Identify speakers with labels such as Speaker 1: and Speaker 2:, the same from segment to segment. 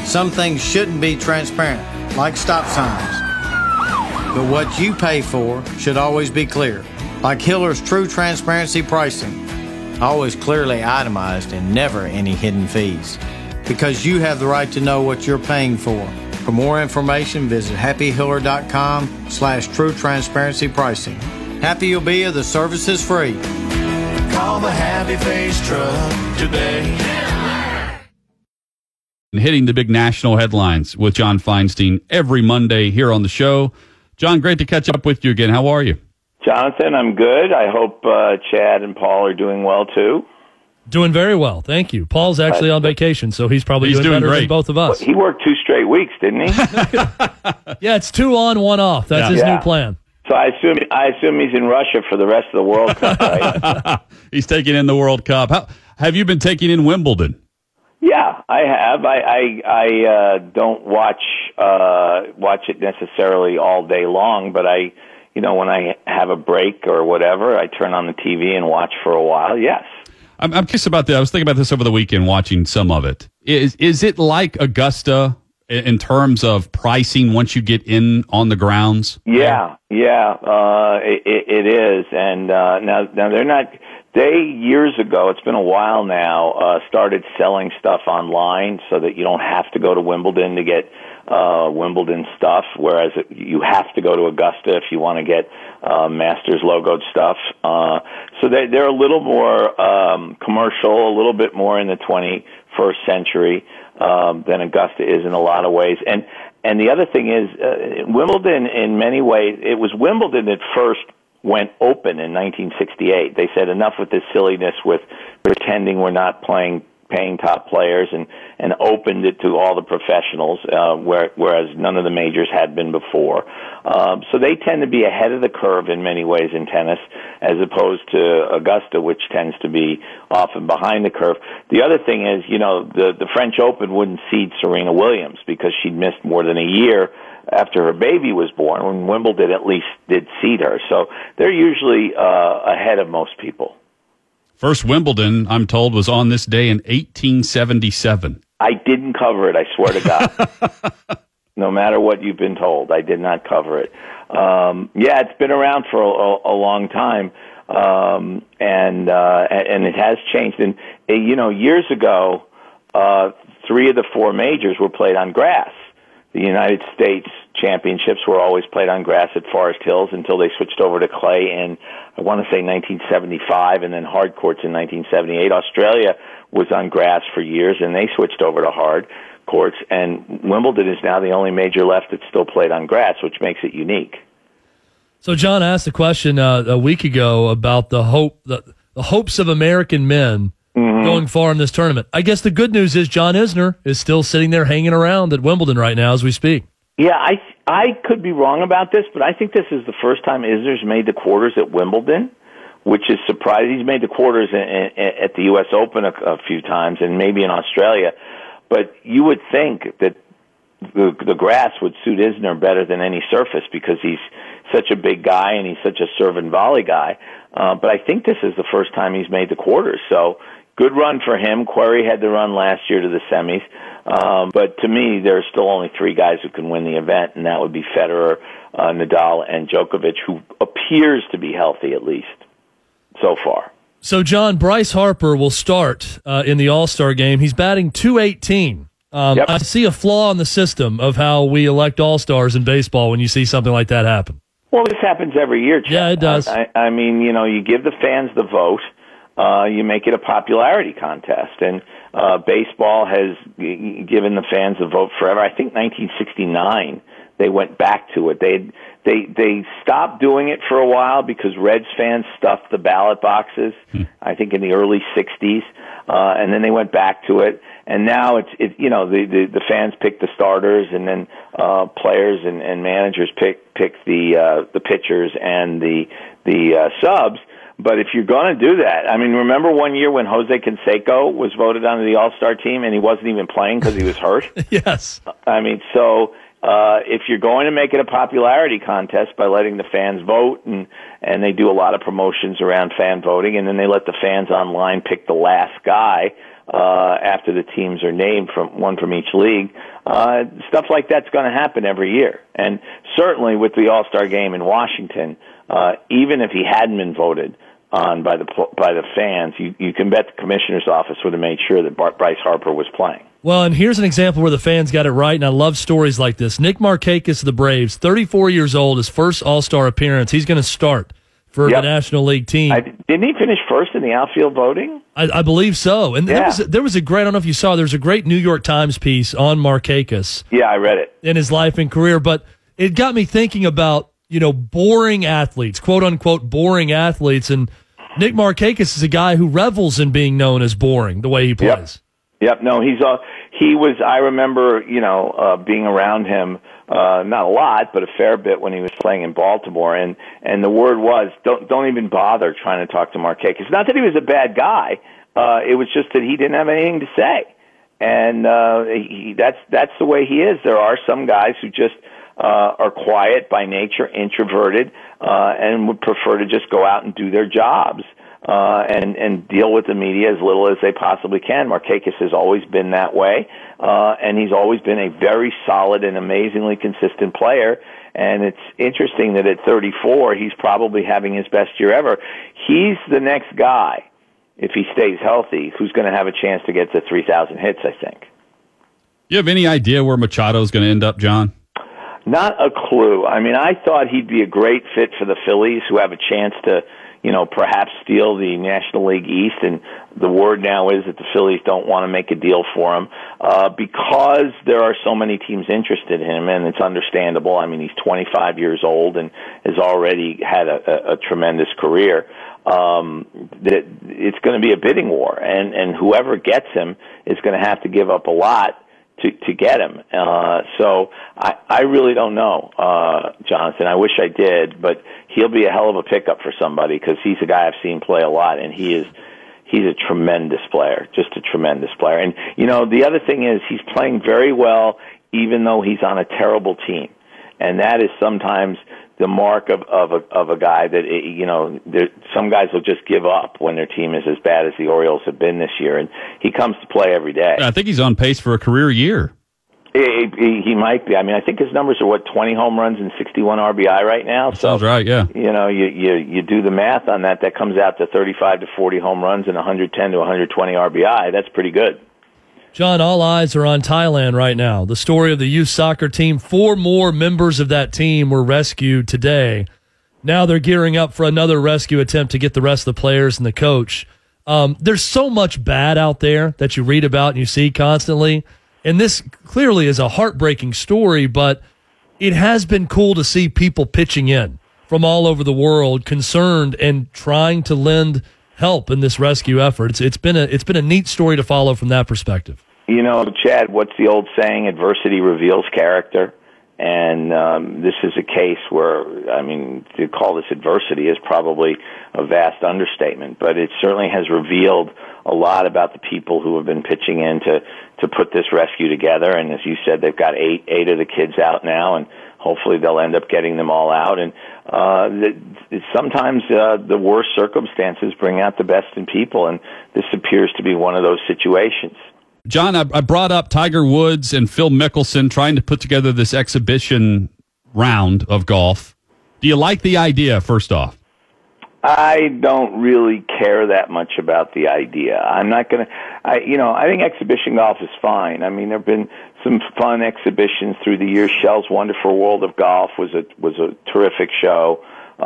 Speaker 1: Some things shouldn't be transparent, like stop signs. But what you pay for should always be clear, like Hiller's True Transparency Pricing. Always clearly itemized and never any hidden fees. Because you have the right to know what you're paying for. For more information, visit happyhiller.com/true transparency pricing. Happy you'll be if the service is free.
Speaker 2: Call the Happy Face Truck today.
Speaker 3: Hitting the big national headlines with John Feinstein every Monday here on the show. John, great to catch up with you again. How are you?
Speaker 4: Jonathan, I'm good. I hope Chad and Paul are doing well, too.
Speaker 5: Doing very well, thank you. Paul's actually on vacation, so he's probably doing better
Speaker 3: great
Speaker 5: than both of us.
Speaker 4: Well, he worked 2 straight weeks, didn't he?
Speaker 5: Yeah, it's 2 on, 1 off. That's his new plan.
Speaker 4: So I assume he's in Russia for the rest of the World Cup, right?
Speaker 3: He's taking in the World Cup. Have you been taking in Wimbledon?
Speaker 4: Yeah, I have. I don't watch it necessarily all day long, but when I have a break or whatever, I turn on the TV and watch for a while. Yes.
Speaker 3: I'm curious about that. I was thinking about this over the weekend, watching some of it. Is it like Augusta in terms of pricing once you get in on the grounds?
Speaker 4: Yeah, it is. And now they're not. They years ago, it's been a while now, started selling stuff online so that you don't have to go to Wimbledon to get Wimbledon stuff, whereas you have to go to Augusta if you want to get Masters logoed stuff. So they're a little more commercial, a little bit more in the 21st century than Augusta is in a lot of ways. And the other thing is, Wimbledon, in many ways, it was Wimbledon that first went open in 1968. They said enough with this silliness with pretending we're not paying top players, and opened it to all the professionals, whereas none of the majors had been before. So they tend to be ahead of the curve in many ways in tennis, as opposed to Augusta, which tends to be often behind the curve. The other thing is, the French Open wouldn't seed Serena Williams because she'd missed more than a year after her baby was born, when Wimbledon at least did seed her. So they're usually ahead of most people.
Speaker 3: First Wimbledon, I'm told, was on this day in 1877.
Speaker 4: I didn't cover it, I swear to God. No matter what you've been told, I did not cover it. It's been around for a long time, and it has changed. And, years ago, 3 of the 4 majors were played on grass. The United States championships were always played on grass at Forest Hills until they switched over to clay in, I want to say, 1975, and then hard courts in 1978. Australia was on grass for years, and they switched over to hard courts. And Wimbledon is now the only major left that's still played on grass, which makes it unique.
Speaker 5: So John asked a question a week ago about the hopes of American men going far in this tournament. I guess the good news is John Isner is still sitting there hanging around at Wimbledon right now as we speak.
Speaker 4: Yeah, I could be wrong about this, but I think this is the first time Isner's made the quarters at Wimbledon, which is surprising. He's made the quarters at the U.S. Open a few times and maybe in Australia, but you would think that the grass would suit Isner better than any surface because he's such a big guy and he's such a serve and volley guy. But I think this is the first time he's made the quarters, so good run for him. Querrey had the run last year to the semis. But to me, there are still only 3 guys who can win the event, and that would be Federer, Nadal, and Djokovic, who appears to be healthy at least so far.
Speaker 5: So, John, Bryce Harper will start in the All-Star game. He's batting .218. I see a flaw in the system of how we elect All-Stars in baseball when you see something like that happen.
Speaker 4: Well, this happens every year, Chad.
Speaker 5: Yeah, it does.
Speaker 4: I mean, you give the fans the vote. You make it a popularity contest, and baseball has given the fans a vote forever. I think 1969 they went back to it. They stopped doing it for a while because Reds fans stuffed the ballot boxes. I think in the early 60s, and then they went back to it. And now the fans pick the starters, and then players and managers pick the pitchers and the subs. But if you're going to do that, I mean, remember one year when Jose Canseco was voted onto the All-Star team and he wasn't even playing because he was hurt?
Speaker 5: Yes.
Speaker 4: I mean, so if you're going to make it a popularity contest by letting the fans vote, and they do a lot of promotions around fan voting, and then they let the fans online pick the last guy, after the teams are named, one from each league. Stuff like that's going to happen every year. And certainly with the All-Star game in Washington, even if he hadn't been voted on by the fans, you can bet the commissioner's office would have made sure that Bryce Harper was playing.
Speaker 5: Well, and here's an example where the fans got it right, and I love stories like this. Nick Markakis of the Braves, 34 years old, his first All-Star appearance. He's going to start for the National League team.
Speaker 4: Didn't he finish first in the outfield voting?
Speaker 5: I believe so. And there was a great, I don't know if you saw, there was a great New York Times piece on Markakis.
Speaker 4: Yeah, I read it.
Speaker 5: In his life and career, but it got me thinking about, boring athletes, quote-unquote boring athletes, and Nick Markakis is a guy who revels in being known as boring, the way he plays.
Speaker 4: Yep. No, he was. I remember, being around him, not a lot, but a fair bit when he was playing in Baltimore, and the word was, don't even bother trying to talk to Markakis. Not that he was a bad guy. It was just that he didn't have anything to say, and that's the way he is. There are some guys who just are quiet by nature, introverted, and would prefer to just go out and do their jobs. And deal with the media as little as they possibly can. Markakis has always been that way, and he's always been a very solid and amazingly consistent player. And it's interesting that at 34, he's probably having his best year ever. He's the next guy, if he stays healthy, who's going to have a chance to get to 3,000 hits, I think.
Speaker 3: You have any idea where Machado's going to end up, John?
Speaker 4: Not a clue. I mean, I thought he'd be a great fit for the Phillies, who have a chance to perhaps steal the National League East, and the word now is that the Phillies don't want to make a deal for him because there are so many teams interested in him, and it's understandable. I mean, he's 25 years old and has already had a tremendous career. That it's going to be a bidding war, and whoever gets him is going to have to give up a lot to get him. So I really don't know, Jonathan. I wish I did, but he'll be a hell of a pickup for somebody because he's a guy I've seen play a lot, and he's a tremendous player, just a tremendous player. And, the other thing is he's playing very well even though he's on a terrible team. And that is sometimes the mark of a guy that, some guys will just give up when their team is as bad as the Orioles have been this year, and he comes to play every day.
Speaker 3: I think he's on pace for a career year.
Speaker 4: He might be. I mean, I think his numbers are 20 home runs and 61 RBI right now. So,
Speaker 3: sounds right, yeah.
Speaker 4: You do the math on that. That comes out to 35 to 40 home runs and 110 to 120 RBI. That's pretty good.
Speaker 5: John, all eyes are on Thailand right now. The story of the youth soccer team. 4 more members of that team were rescued today. Now they're gearing up for another rescue attempt to get the rest of the players and the coach. There's so much bad out there that you read about and you see constantly. And this clearly is a heartbreaking story, but it has been cool to see people pitching in from all over the world, concerned and trying to lend help in this rescue effort. It's been a neat story to follow from that perspective.
Speaker 4: Chad, what's the old saying? Adversity reveals character. And this is a case where, to call this adversity is probably a vast understatement, but it certainly has revealed a lot about the people who have been pitching in to put this rescue together. And as you said, they've got eight of the kids out now, and hopefully they'll end up getting them all out. And sometimes the worst circumstances bring out the best in people, and this appears to be one of those situations.
Speaker 3: John, I brought up Tiger Woods and Phil Mickelson trying to put together this exhibition round of golf. Do you like the idea, first off?
Speaker 4: I don't really care that much about the idea. I'm not going to, I think exhibition golf is fine. I mean, there have been some fun exhibitions through the years. Shell's Wonderful World of Golf was a terrific show.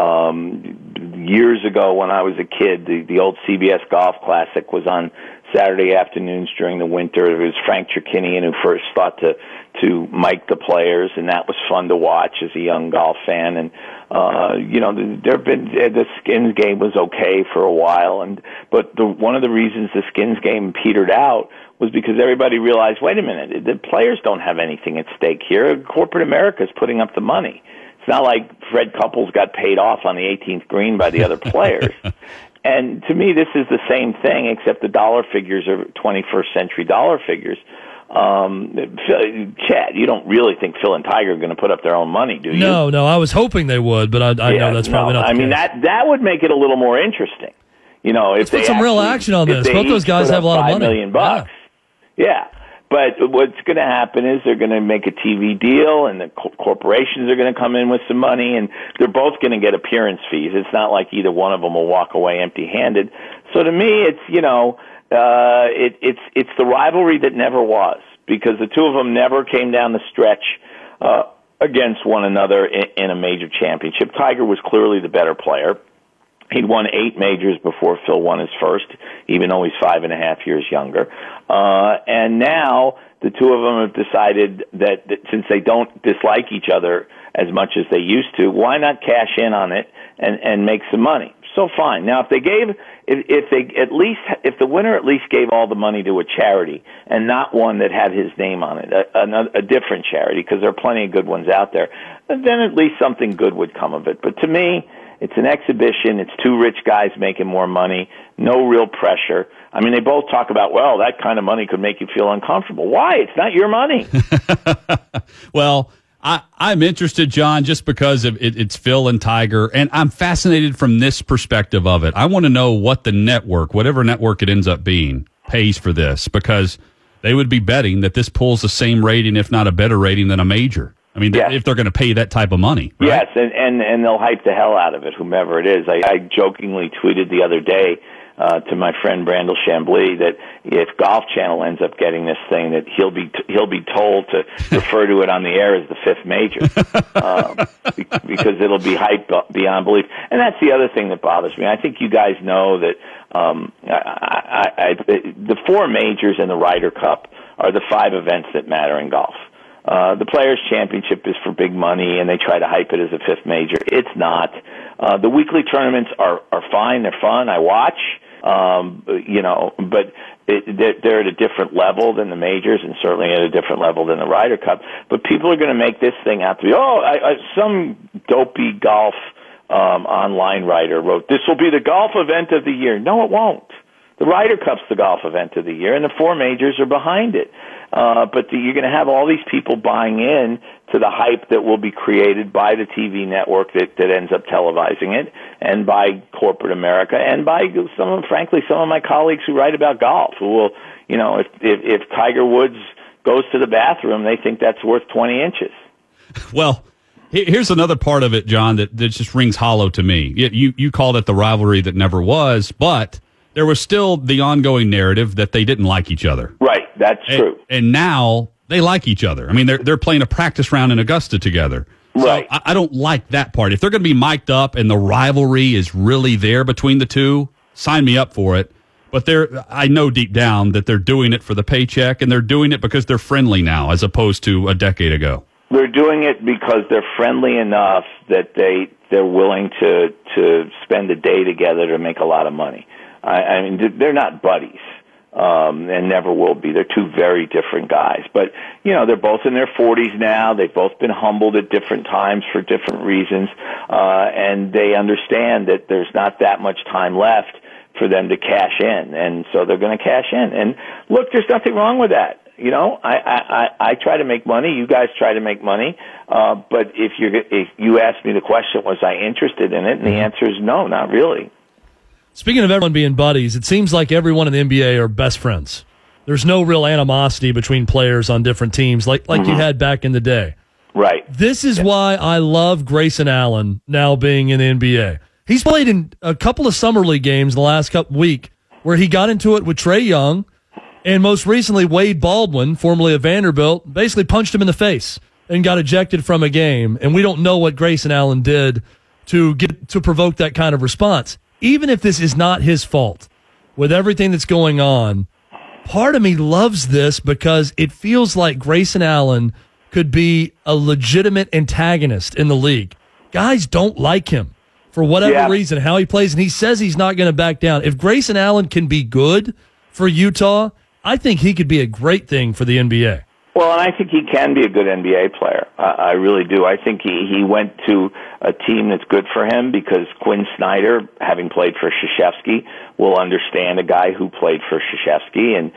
Speaker 4: Years ago when I was a kid, the old CBS Golf Classic was on Saturday afternoons during the winter. It was Frank Chirkinian who first thought to mic the players, and that was fun to watch as a young golf fan. And there have been the skins game was okay for a while, but one of the reasons the skins game petered out was because everybody realized, wait a minute, the players don't have anything at stake here. Corporate America is putting up the money. It's not like Fred Couples got paid off on the 18th green by the other players. And to me, this is the same thing, except the dollar figures are 21st century dollar figures. Chad, you don't really think Phil and Tiger are going to put up their own money, do you?
Speaker 5: No, I was hoping they would, but I know that's probably not the case.
Speaker 4: that would make it a little more interesting. You know, if
Speaker 5: Let's put some real action on this. Both those guys have a lot of money.
Speaker 4: $5 million bucks. Yeah. But what's going to happen is they're going to make a TV deal, and the corporations are going to come in with some money, and they're both going to get appearance fees. It's not like either one of them will walk away empty-handed. So to me, it's it's the rivalry that never was, because the two of them never came down the stretch against one another in a major championship. Tiger was clearly the better player. He'd won 8 majors before Phil won his first, even though he's 5.5 years younger. And now the two of them have decided that since they don't dislike each other as much as they used to, why not cash in on it and make some money? So fine. Now, if the winner at least gave all the money to a charity and not one that had his name on it, a different charity, because there are plenty of good ones out there, then at least something good would come of it. But to me, it's an exhibition. It's two rich guys making more money. No real pressure. I mean, they both talk about, well, that kind of money could make you feel uncomfortable. Why? It's not your money.
Speaker 3: Well, I'm interested, John, just because it's Phil and Tiger, and I'm fascinated from this perspective of it. I want to know what the network, whatever network it ends up being, pays for this, because they would be betting that this pulls the same rating, if not a better rating, than a major. I mean,
Speaker 4: yes.
Speaker 3: If they're going to pay that type of money. Right?
Speaker 4: Yes, and they'll hype the hell out of it, whomever it is. I jokingly tweeted the other day to my friend Brandel Chambly that if Golf Channel ends up getting this thing, that he'll be told to refer to it on the air as the 5th major, because it'll be hyped beyond belief. And that's the other thing that bothers me. I think you guys know that the 4 majors and the Ryder Cup are the 5 events that matter in golf. The Players' Championship is for big money, and they try to hype it as a 5th major. It's not. The weekly tournaments are fine. They're fun. I watch, but they're at a different level than the majors, and certainly at a different level than the Ryder Cup. But people are going to make this thing out to be, some dopey golf online writer wrote, this will be the golf event of the year. No, it won't. The Ryder Cup's the golf event of the year, and the 4 majors are behind it. But you're going to have all these people buying in to the hype that will be created by the TV network that ends up televising it, and by corporate America, and by some of my colleagues who write about golf, who will, if Tiger Woods goes to the bathroom, they think that's worth 20 inches.
Speaker 3: Well, here's another part of it, John, that just rings hollow to me. You called it the rivalry that never was, but there was still the ongoing narrative that they didn't like each other.
Speaker 4: Right, that's true.
Speaker 3: And now they like each other. I mean, they're playing a practice round in Augusta together.
Speaker 4: Right.
Speaker 3: So I don't like that part. If they're going to be mic'd up and the rivalry is really there between the two, sign me up for it. But I know deep down that they're doing it for the paycheck, and they're doing it because they're friendly now, as opposed to a decade ago.
Speaker 4: They're doing it because they're friendly enough that they're willing to spend a day together to make a lot of money. I mean, they're not buddies, and never will be. They're two very different guys. But, they're both in their 40s now. They've both been humbled at different times for different reasons, and they understand that there's not that much time left for them to cash in, and so they're going to cash in. And look, there's nothing wrong with that. I try to make money. You guys try to make money. But if you ask me the question, was I interested in it? And the answer is no, not really.
Speaker 5: Speaking of everyone being buddies, it seems like everyone in the NBA are best friends. There's no real animosity between players on different teams like you had back in the day.
Speaker 4: Right.
Speaker 5: This is why I love Grayson Allen now being in the NBA. He's played in a couple of summer league games the last week where he got into it with Trae Young, and most recently Wade Baldwin, formerly of Vanderbilt, basically punched him in the face and got ejected from a game. And we don't know what Grayson Allen did to provoke that kind of response. Even if this is not his fault, with everything that's going on, part of me loves this because it feels like Grayson Allen could be a legitimate antagonist in the league. Guys don't like him for whatever reason, how he plays, and he says he's not going to back down. If Grayson Allen can be good for Utah, I think he could be a great thing for the NBA.
Speaker 4: Well, and I think he can be a good NBA player. I really do. I think he went to a team that's good for him because Quinn Snyder, having played for Krzyzewski, will understand a guy who played for Krzyzewski, and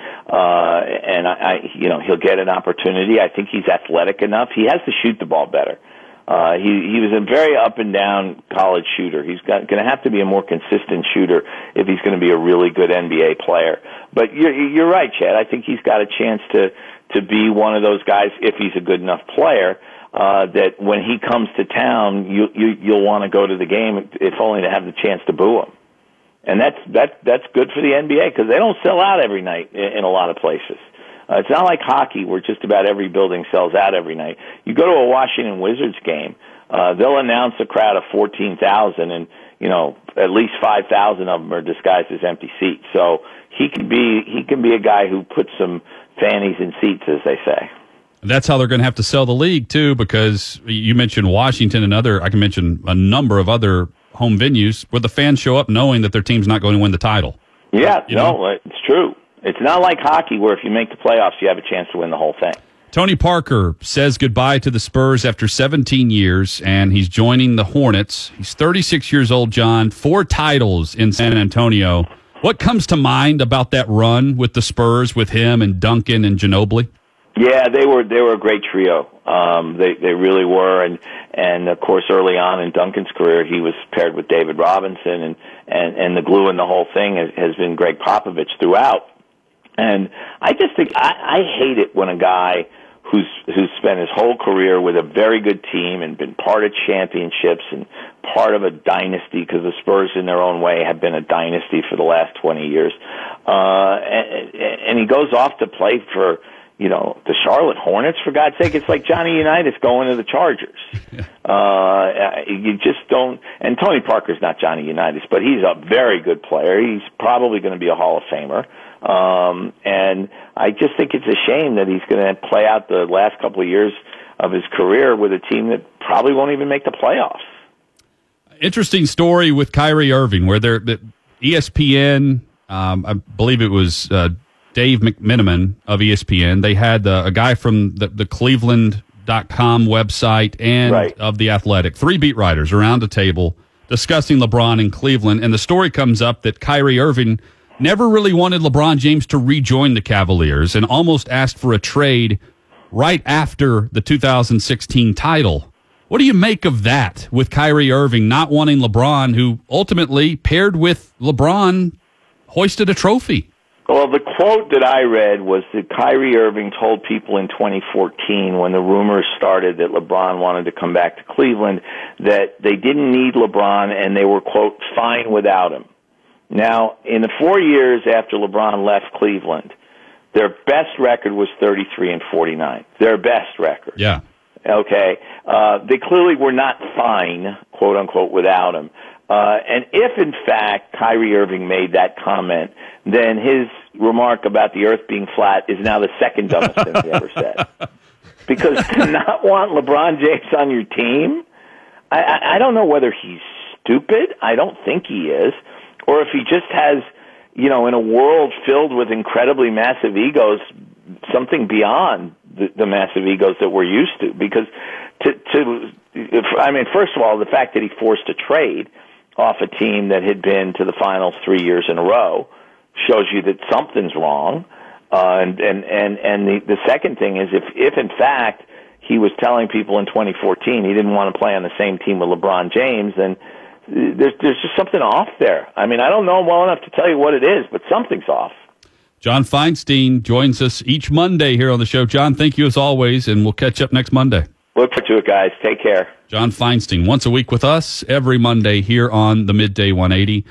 Speaker 4: he'll get an opportunity. I think he's athletic enough. He has to shoot the ball better. He was a very up and down college shooter. He's going to have to be a more consistent shooter if he's going to be a really good NBA player. But you're right, Chad. I think he's got a chance to be one of those guys if he's a good enough player. That when he comes to town, you'll want to go to the game, if only to have the chance to boo him. And that's good for the NBA because they don't sell out every night in a lot of places. It's not like hockey where just about every building sells out every night. You go to a Washington Wizards game, they'll announce a crowd of 14,000, and at least 5,000 of them are disguised as empty seats. So he can be a guy who puts some fannies in seats, as they say.
Speaker 3: That's how they're going to have to sell the league too, because you mentioned Washington and I can mention a number of other home venues where the fans show up knowing that their team's not going to win the title.
Speaker 4: Yeah, it's true. It's not like hockey where if you make the playoffs, you have a chance to win the whole thing.
Speaker 3: Tony Parker says goodbye to the Spurs after 17 years, and he's joining the Hornets. He's 36 years old, John, 4 titles in San Antonio. What comes to mind about that run with the Spurs with him and Duncan and Ginobili?
Speaker 4: Yeah, they were a great trio. They really were, and of course early on in Duncan's career, he was paired with David Robinson, and the glue in the whole thing has been Greg Popovich throughout. And I just think I hate it when a guy who's spent his whole career with a very good team and been part of championships and part of a dynasty, because the Spurs in their own way have been a dynasty for the last 20 years, and he goes off to play for the Charlotte Hornets, for God's sake. It's like Johnny Unitas going to the Chargers. You just don't. And Tony Parker's not Johnny Unitas, but he's a very good player. He's probably going to be a Hall of Famer. And I just think it's a shame that he's going to play out the last couple of years of his career with a team that probably won't even make the playoffs. Interesting
Speaker 3: story with Kyrie Irving, where ESPN, I believe it was Dave McMenamin of ESPN. They had a guy from the Cleveland.com website and of The Athletic, 3 beat writers around a table discussing LeBron in Cleveland. And the story comes up that Kyrie Irving never really wanted LeBron James to rejoin the Cavaliers and almost asked for a trade right after the 2016 title. What do you make of that, with Kyrie Irving not wanting LeBron, who ultimately, paired with LeBron, hoisted a trophy?
Speaker 4: Well, the quote that I read was that Kyrie Irving told people in 2014, when the rumors started that LeBron wanted to come back to Cleveland, that they didn't need LeBron and they were, quote, fine without him. Now, in the 4 years after LeBron left Cleveland, their best record was 33-49. Their best record.
Speaker 3: Yeah.
Speaker 4: Okay. They clearly were not fine, quote unquote, without him. And if in fact Kyrie Irving made that comment, then his remark about the earth being flat is now the second dumbest thing he ever said. Because to not want LeBron James on your team, I don't know whether he's stupid. I don't think he is. Or if he just has, in a world filled with incredibly massive egos, something beyond the massive egos that we're used to. Because first of all, the fact that he forced a trade off a team that had been to the finals 3 years in a row shows you that something's wrong. And the second thing is if in fact he was telling people in 2014 he didn't want to play on the same team with LeBron James, then there's just something off there. I don't know him well enough to tell you what it is, but something's off.
Speaker 3: John Feinstein joins us each Monday here on the show. John, thank you as always, and we'll catch up next Monday.
Speaker 4: Look forward to it, guys. Take care.
Speaker 3: John Feinstein, once a week with us, every Monday here on the Midday 180.